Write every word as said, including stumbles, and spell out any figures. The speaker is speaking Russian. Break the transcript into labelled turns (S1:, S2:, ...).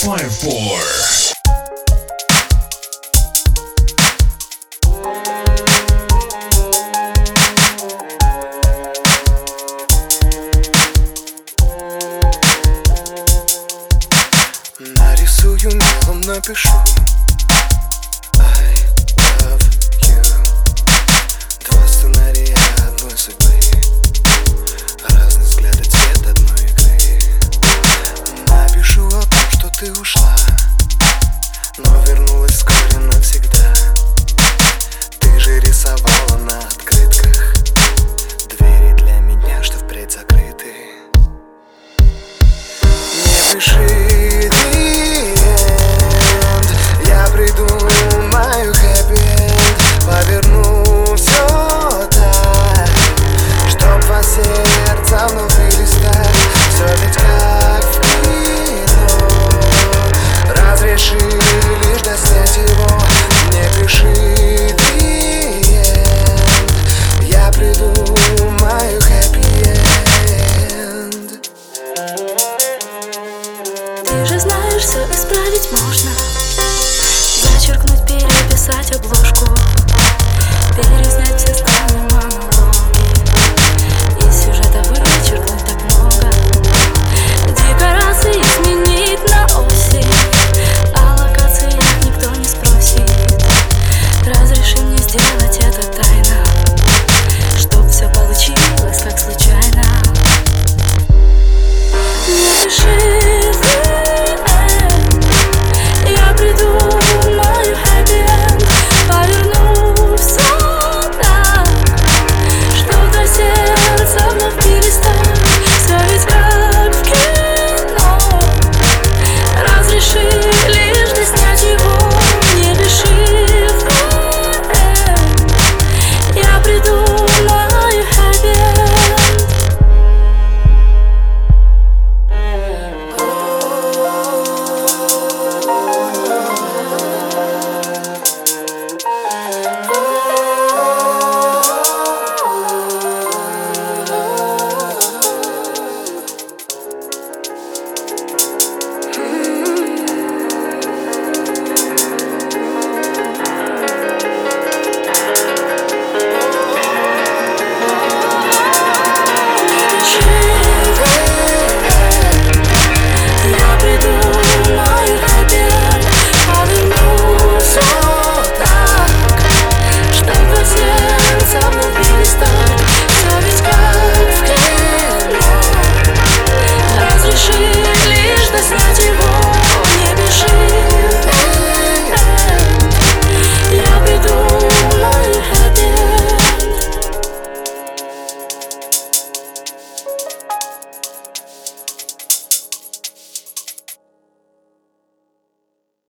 S1: five four.
S2: Нарисую мелом, напишу I love you. Два сценария одной судьбы, разный взгляд и цвет одной игры. Напишу о том, что ты ушла, но вернулась вскоре навсегда. Ты же рисовала на открытках двери для меня, что впредь закрыты. Не пиши придумаю хэппи-энд, поверну все так, чтоб два сердца внутри листать. Все ведь как в кино, разреши лишь доснять его. Не пиши the end, я придумаю хэппи-энд.
S3: Ты же знаешь, все исправить можно. Зачеркнуть, переписать обложку, переснять все старые манги.